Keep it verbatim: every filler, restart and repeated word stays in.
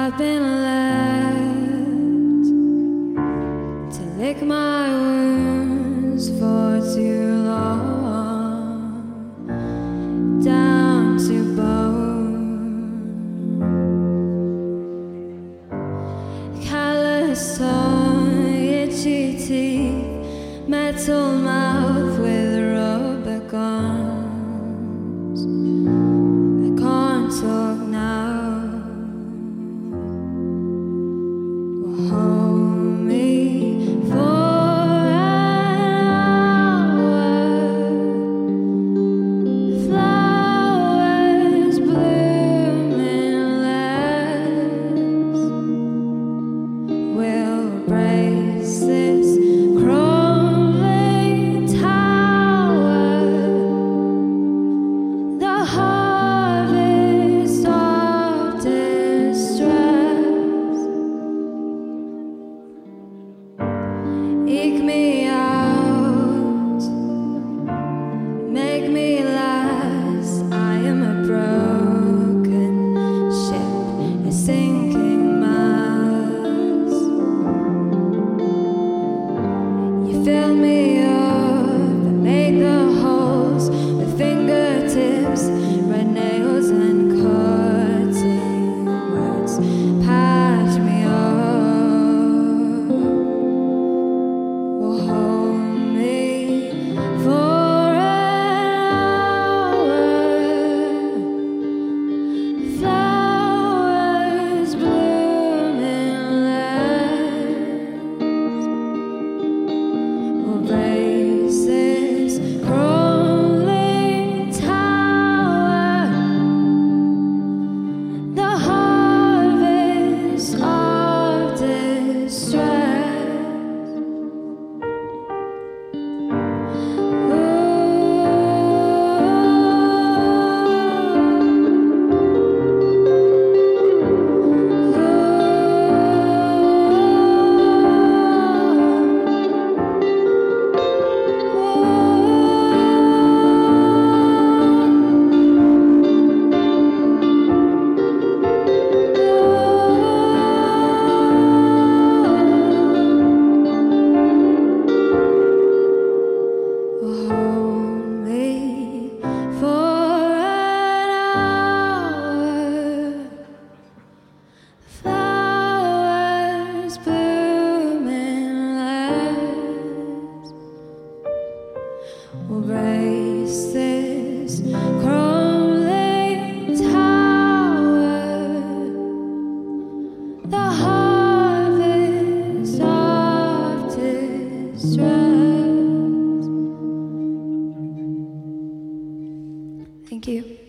I've been left to lick my wounds for too long, down to bone, callous tongue, itchy teeth, metal mouth with rubber gums. I can't talk now. Hold me for an hour. Flowers blooming less. We'll brace this crumbling tower. The harvest of distress. Eke me out, make me last. I am a broken ship, a sinking mass. You fill me up and make the holes with fingertips, red nails and cutting words. Patch me up. Hold me for an hour. Flowers blooming less. We'll brace this crumbling tower. The harvest of distress. Hold me for an hour. Flowers blooming less. We'll brace this crumbling tower. The harvest of distress. Thank you.